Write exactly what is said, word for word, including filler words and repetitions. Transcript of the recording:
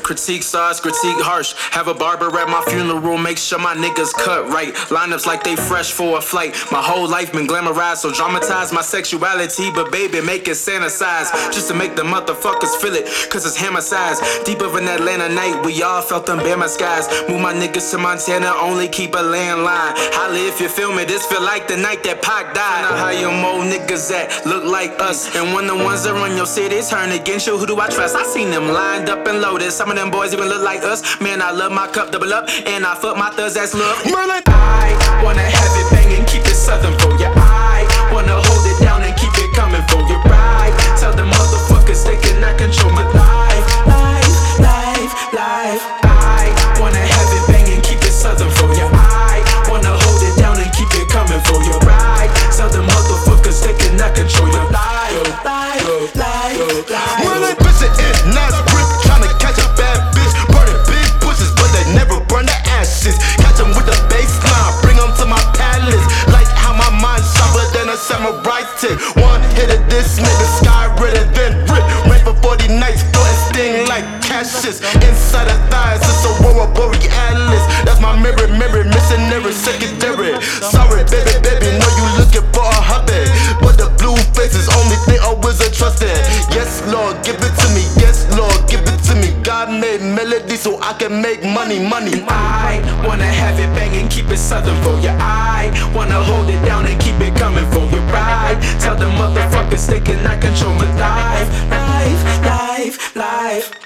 critique size, critique harsh. Have a barber at my funeral, make sure my niggas cut right. Lineups like they fresh for a flight. My whole life been glamorized, so dramatize my sexuality, but baby, make it sanitize. Just to make the motherfuckers feel it, cause it's hammer size. Deep of an Atlanta night, we all felt them Bama skies. Move my niggas to Montana, only keep a landline. Holla if you feel me, this feel like the night that Pac died. Now how your mo niggas at, look like us. And when the ones that run your city turn against you, who do I trust? I seen them lined up and loaded. Some of them boys even look like us. Man, I love my cup double up, and I fuck my thugs ass love. Merlin. I wanna have it banging, keep it southern for ya. I wanna hold it down and keep it coming for you. Right? Tell them motherfuckers they cannot control my life, life, life, life. I wanna have it banging, keep it southern for ya. I wanna hold it down and keep it coming for you. Right? Tell them motherfuckers they cannot control your life, life, life, life. Merlin Bishop in Nazareth, tryna catch a bad bitch, burning big bushes, but they never burn the ashes. Catch 'em with the baseline, bring 'em to my palace. Like how my mind sharper than a samurai tip. One hit of this, make the sky red and then rip. Rain for forty nights, throw and sting like cashes. Inside the thighs, it's a aurora borealis. That's my mirror, mirror, missionary, secondary. Sorry, baby, baby, know you looking for a hubby, but the blue face is only thing a wizard trusted. Yes, Lord, give it to me. Yes, Lord, give it to me. God made melody so I can make money, money. I wanna have it banging, keep it southern for ya. I wanna hold it down and keep it coming for you. Right? Tell the motherfuckers they cannot control my life, life, life, life.